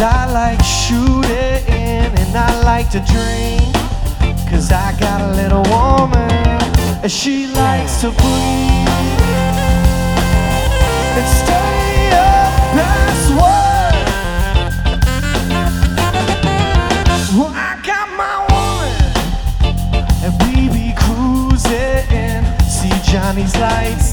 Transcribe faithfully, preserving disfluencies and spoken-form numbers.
I like shooting and I like to drink. Cause I got a little woman and she likes to breathe and stay up past work. Well, I got my woman and we be cruising. See Johnny's lights